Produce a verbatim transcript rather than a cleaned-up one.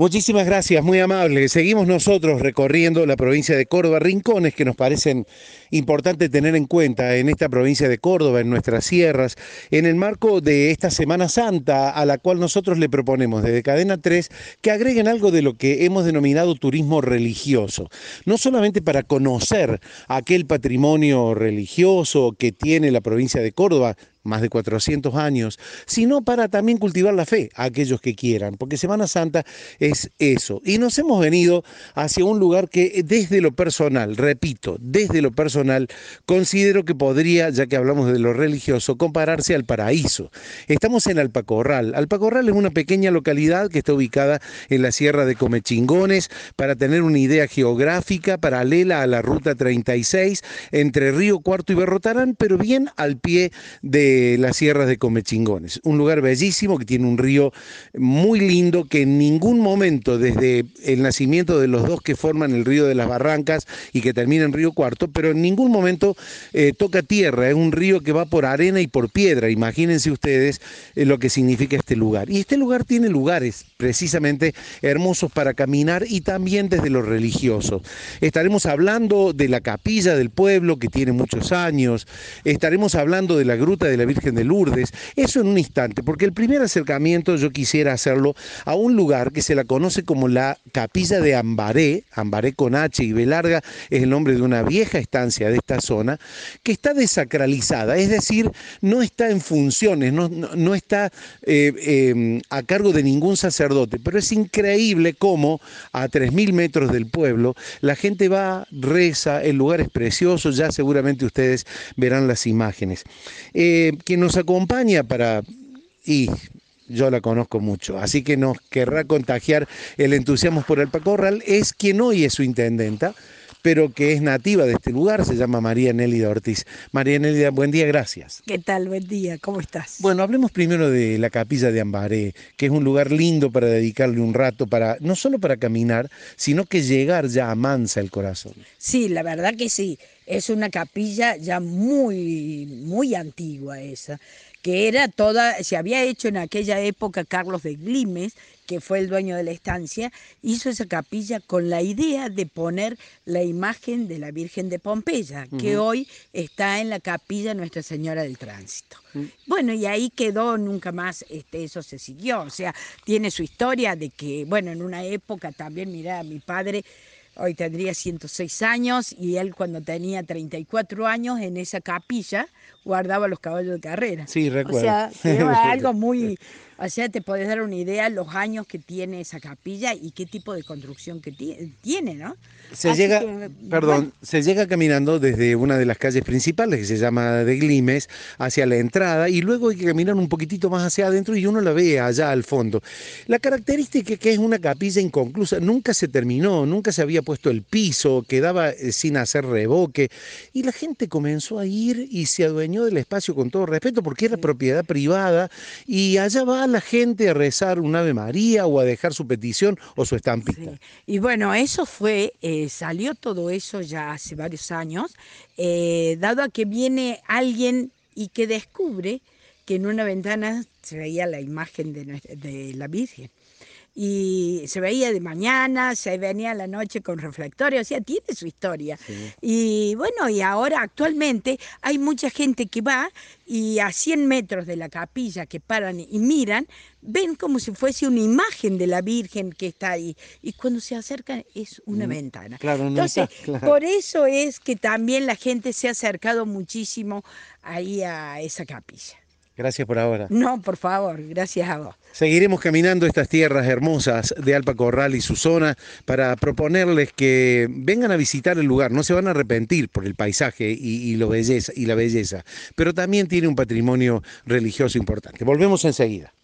Muchísimas gracias, muy amable. Seguimos nosotros recorriendo la provincia de Córdoba, rincones que nos parecen importantes tener en cuenta en esta provincia de Córdoba, en nuestras sierras, en el marco de esta Semana Santa, a la cual nosotros le proponemos desde Cadena tres que agreguen algo de lo que hemos denominado turismo religioso. No solamente para conocer aquel patrimonio religioso que tiene la provincia de Córdoba, más de cuatrocientos años, sino para también cultivar la fe a aquellos que quieran, porque Semana Santa es eso. Y nos hemos venido hacia un lugar que desde lo personal, repito, desde lo personal, considero que podría, ya que hablamos de lo religioso, compararse al paraíso. Estamos en Alpacorral. Alpacorral es una pequeña localidad que está ubicada en la Sierra de Comechingones, para tener una idea geográfica, paralela a la Ruta treinta y seis, entre Río Cuarto y Berrotarán, pero bien al pie de las sierras de Comechingones. Un lugar bellísimo que tiene un río muy lindo que en ningún momento, desde el nacimiento de los dos que forman el río de las Barrancas y que termina en Río Cuarto, pero en ningún momento eh, toca tierra. Es un río que va por arena y por piedra. Imagínense ustedes eh, lo que significa este lugar. Y este lugar tiene lugares precisamente hermosos para caminar y también desde lo religioso. Estaremos hablando de la capilla del pueblo que tiene muchos años. Estaremos hablando de la gruta de la Virgen de Lourdes, eso en un instante, porque el primer acercamiento yo quisiera hacerlo a un lugar que se la conoce como la Capilla de Ambaré, Ambaré con H y B larga, es el nombre de una vieja estancia de esta zona, que está desacralizada, es decir, no está en funciones, no, no, no está eh, eh, a cargo de ningún sacerdote, pero es increíble cómo a tres mil metros del pueblo la gente va, reza, el lugar es precioso, ya seguramente ustedes verán las imágenes. Eh, quien nos acompaña para... y yo la conozco mucho, así que nos querrá contagiar el entusiasmo por Alpacorral, es quien hoy es su intendenta, pero que es nativa de este lugar, se llama María Nélida Ortiz. María Nélida, buen día, gracias. ¿Qué tal? Buen día, ¿cómo estás? Bueno, hablemos primero de la capilla de Ambaré, que es un lugar lindo para dedicarle un rato, para no solo para caminar, sino que llegar ya amansa el corazón. Sí, la verdad que sí, es una capilla ya muy, muy antigua esa, que era toda, se había hecho en aquella época Carlos de Glimes, que fue el dueño de la estancia, hizo esa capilla con la idea de poner la imagen de la Virgen de Pompeya, uh-huh. que hoy está en la capilla Nuestra Señora del Tránsito. Uh-huh. Bueno, y ahí quedó, nunca más este, eso se siguió, o sea, tiene su historia de que, bueno, en una época también, mirá, mi padre hoy tendría ciento seis años y él cuando tenía treinta y cuatro años en esa capilla guardaba los caballos de carrera. Sí, recuerdo. O sea, era algo muy... O sea, te podés dar una idea los años que tiene esa capilla y qué tipo de construcción que tiene, ¿no? Se Así llega, que, perdón, bueno. se llega caminando desde una de las calles principales que se llama de Glimes hacia la entrada y luego hay que caminar un poquitito más hacia adentro y uno la ve allá al fondo. La característica es que es una capilla inconclusa, nunca se terminó, nunca se había puesto el piso, quedaba sin hacer revoque y la gente comenzó a ir y se adueñó del espacio con todo respeto porque era sí. propiedad privada y allá va la gente a rezar un Ave María o a dejar su petición o su estampita. Sí. Y bueno, eso fue, eh, salió todo eso ya hace varios años, eh, dado a que viene alguien y que descubre que en una ventana se veía la imagen de, de la Virgen. Y se veía de mañana, se venía a la noche con reflectores, o sea, tiene su historia. Sí. Y bueno, y ahora actualmente hay mucha gente que va y a cien metros de la capilla que paran y miran, ven como si fuese una imagen de la Virgen que está ahí. Y cuando se acercan es una mm, ventana. Claro, no Entonces, está, claro. por eso es que también la gente se ha acercado muchísimo ahí a esa capilla. Gracias por ahora. No, por favor, gracias a vos. Seguiremos caminando estas tierras hermosas de Alpacorral y su zona para proponerles que vengan a visitar el lugar. No se van a arrepentir por el paisaje y, y, lo belleza, y la belleza, pero también tiene un patrimonio religioso importante. Volvemos enseguida.